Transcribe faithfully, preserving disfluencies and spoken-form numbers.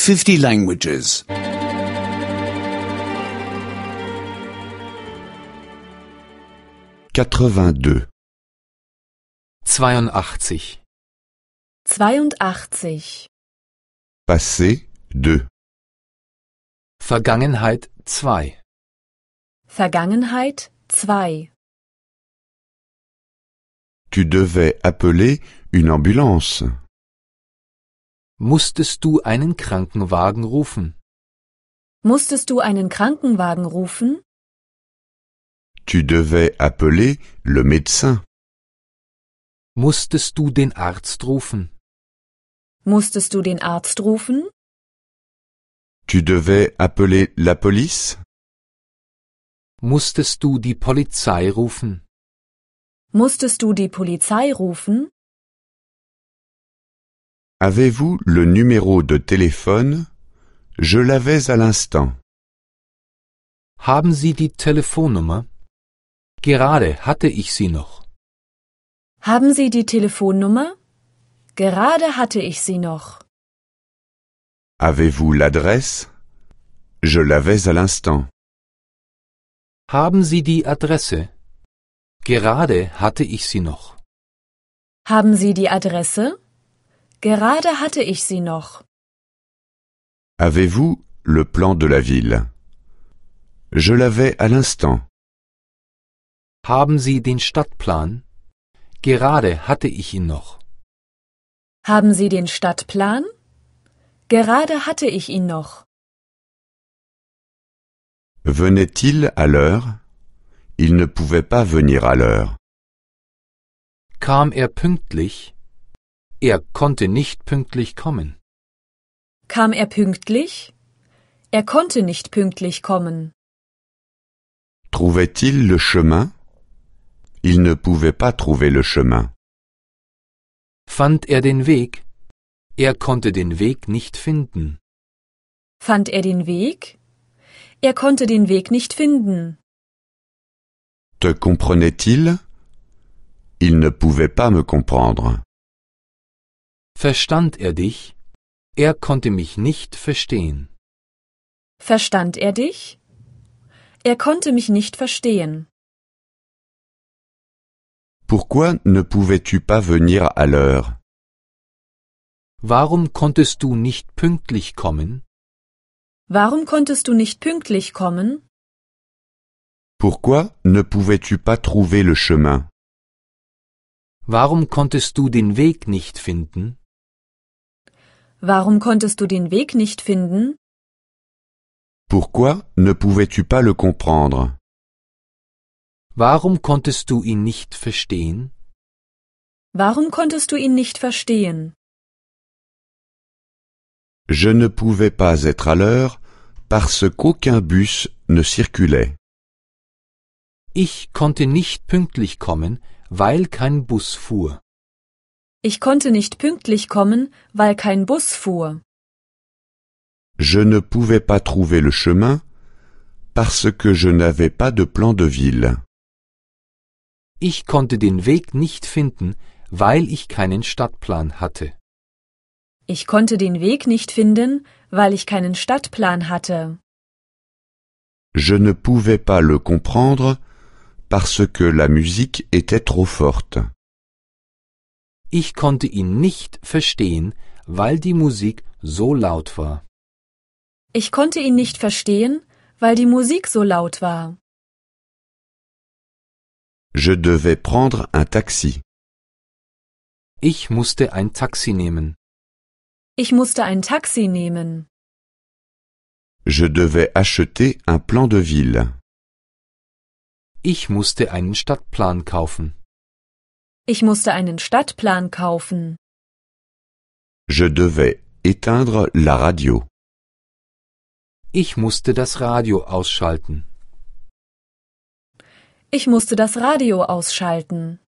fifty languages. quatre-vingt-deux. zweiundachtzig. zweiundachtzig. Passé, deux. Vergangenheit zwei. Vergangenheit zwei. Tu devais appeler une ambulance. Musstest du einen Krankenwagen rufen? Musstest du einen Krankenwagen rufen? Tu devais appeler le médecin. Musstest du den Arzt rufen? Musstest du den Arzt rufen? Tu devais appeler la police. Musstest du die Polizei rufen? Musstest du die Polizei rufen? Avez-vous le numéro de téléphone? Je l'avais à l'instant. Haben Sie die Telefonnummer? Gerade hatte ich sie noch. Haben Sie die Telefonnummer? Gerade hatte ich sie noch. Avez-vous l'adresse? Je l'avais à l'instant. Haben Sie die Adresse? Gerade hatte ich sie noch. Haben Sie die Adresse? Gerade hatte ich sie noch. Avez-vous le plan de la ville? Je l'avais à l'instant. Haben Sie den Stadtplan? Gerade hatte ich ihn noch. Haben Sie den Stadtplan? Gerade hatte ich ihn noch. Venait-il à l'heure? Il ne pouvait pas venir à l'heure. Kam er pünktlich? Er konnte nicht pünktlich kommen. Kam er pünktlich? Er konnte nicht pünktlich kommen. Trouvait-il le chemin? Il ne pouvait pas trouver le chemin. Fand er den Weg? Er konnte den Weg nicht finden. Fand er den Weg? Er konnte den Weg nicht finden. Te comprenait-il? Il ne pouvait pas me comprendre. Verstand er dich? Er konnte mich nicht verstehen. Verstand er dich? Er konnte mich nicht verstehen. Pourquoi ne pouvais-tu pas venir à l'heure? Warum konntest du nicht pünktlich kommen? Warum konntest du nicht pünktlich kommen? Pourquoi ne pouvais-tu pas trouver le chemin? Warum konntest du den Weg nicht finden? Warum konntest du den Weg nicht finden? Pourquoi ne pouvais-tu pas le comprendre? Warum konntest du ihn nicht verstehen? Warum konntest du ihn nicht verstehen? Je ne pouvais pas être à l'heure parce qu'aucun bus ne circulait. Ich konnte nicht pünktlich kommen, weil kein Bus fuhr. Ich konnte nicht pünktlich kommen, weil kein Bus fuhr. Je ne pouvais pas trouver le chemin parce que je n'avais pas de plan de ville. Ich konnte den Weg nicht finden, weil ich keinen Stadtplan hatte. Ich konnte den Weg nicht finden, weil ich keinen Stadtplan hatte. Je ne pouvais pas le comprendre parce que la musique était trop forte. Ich konnte ihn nicht verstehen, weil die Musik so laut war. Ich konnte ihn nicht verstehen, weil die Musik so laut war. Je devais prendre un taxi. Ich musste ein Taxi nehmen. Ich musste ein Taxi nehmen. Je devais acheter un plan de ville. Ich musste einen Stadtplan kaufen. Ich musste einen Stadtplan kaufen. Je devais éteindre la radio. Ich musste das Radio ausschalten. Ich musste das Radio ausschalten.